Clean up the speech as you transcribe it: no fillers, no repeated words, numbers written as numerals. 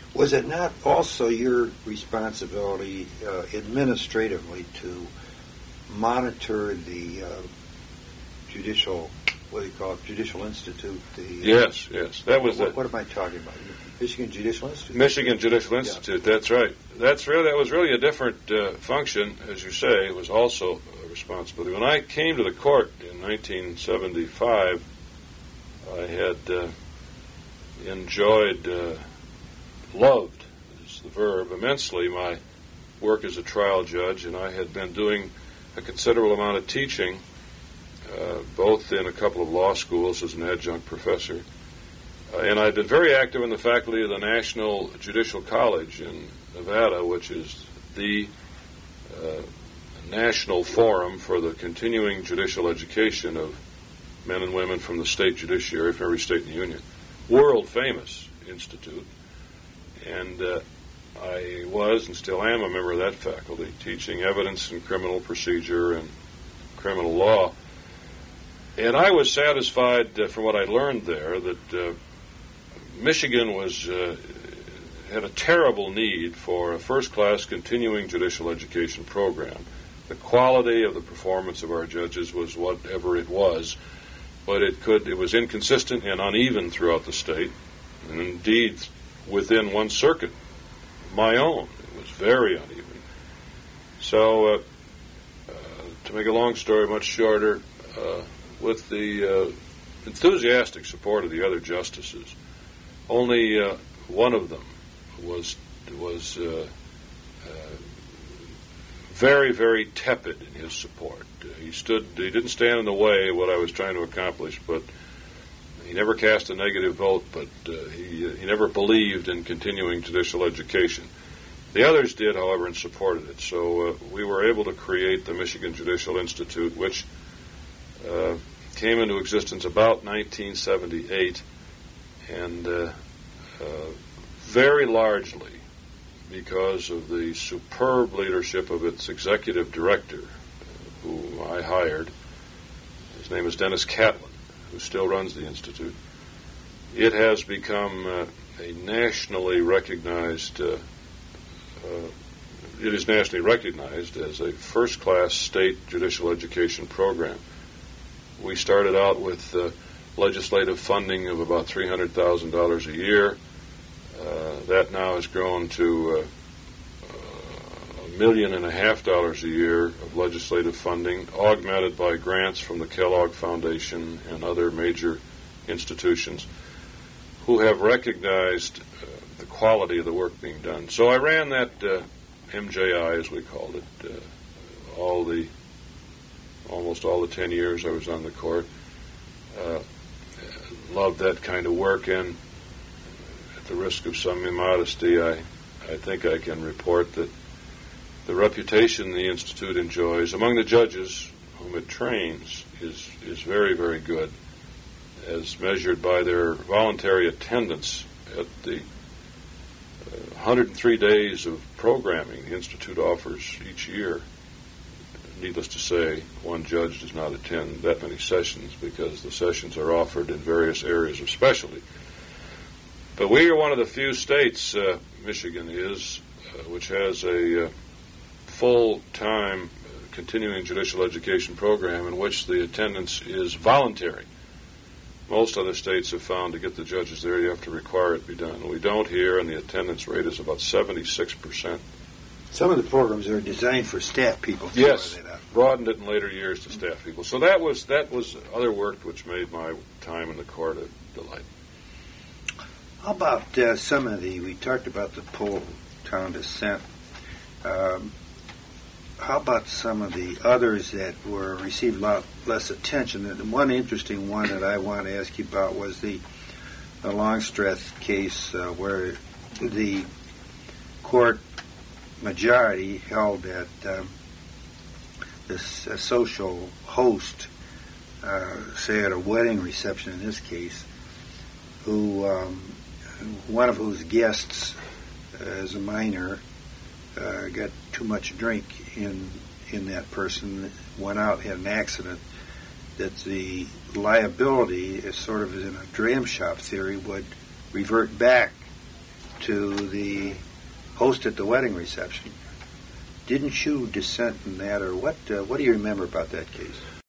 Was it not also your responsibility administratively to monitor the judicial, what do you call it, Judicial Institute? Yes. That was what am I talking about? Michigan Judicial Institute? Michigan Judicial Institute, yeah. That's right. That was really a different function, as you say. It was also a responsibility. When I came to the court in 1975, I had loved is the verb, immensely my work as a trial judge, and I had been doing a considerable amount of teaching, both in a couple of law schools as an adjunct professor, and I'd been very active in the faculty of the National Judicial College in Nevada, which is the national forum for the continuing judicial education of men and women from the state judiciary from every state in the Union. World famous institute. And I was and still am a member of that faculty, teaching evidence and criminal procedure and criminal law. And I was satisfied from what I learned there that Michigan had a terrible need for a first-class continuing judicial education program. The quality of the performance of our judges was whatever it was, but it was inconsistent and uneven throughout the state, and indeed within one circuit, my own, it was very uneven. So, to make a long story much shorter, with the enthusiastic support of the other justices, only one of them was very, very tepid in his support. He didn't stand in the way of what I was trying to accomplish, but he never cast a negative vote, but he never believed in continuing judicial education. The others did, however, and supported it. So we were able to create the Michigan Judicial Institute, which came into existence about 1978, and very largely because of the superb leadership of its executive director, who I hired. His name is Dennis Catlin, who still runs the Institute. It has become a nationally recognized, it is nationally recognized as a first-class state judicial education program. We started out with legislative funding of about $300,000 a year. That now has grown to $1.5 million a year of legislative funding, augmented by grants from the Kellogg Foundation and other major institutions who have recognized the quality of the work being done. So I ran that MJI, as we called it, almost all the 10 years I was on the court. Loved that kind of work, and at the risk of some immodesty, I think I can report that the reputation the Institute enjoys among the judges whom it trains is very, very good, as measured by their voluntary attendance at the 103 days of programming the Institute offers each year. Needless to say, one judge does not attend that many sessions because the sessions are offered in various areas of specialty. But we are one of the few states, Michigan is, which has a full-time continuing judicial education program in which the attendance is voluntary. Most other states have found to get the judges there, you have to require it be done. We don't here, and the attendance rate is about 76%. Some of the programs are designed for staff people. Yes, broadened it in later years to staff people. So that was other work which made my time in the court a delight. How about we talked about the poll town dissent. How about some of the others that received a lot less attention? And one interesting one that I want to ask you about was the Longstreth case where the court majority held that this social host, say at a wedding reception in this case, who one of whose guests, as a minor, got too much drink in that person, went out, had an accident, that the liability, is sort of in a dram shop theory, would revert back to to the host at the wedding reception. Didn't you dissent in that, or what? What do you remember about that case?